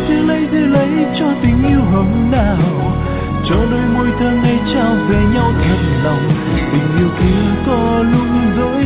giữ lấy cho tình yêu hôm nào, cho đôi môi thơm ngây trao về nhau thật lòng. Tình yêu kia có lúc dối